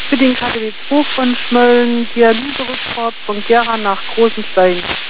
für den KTW 2 von Schmölln, Dialysereport von Gera nach Großenstein.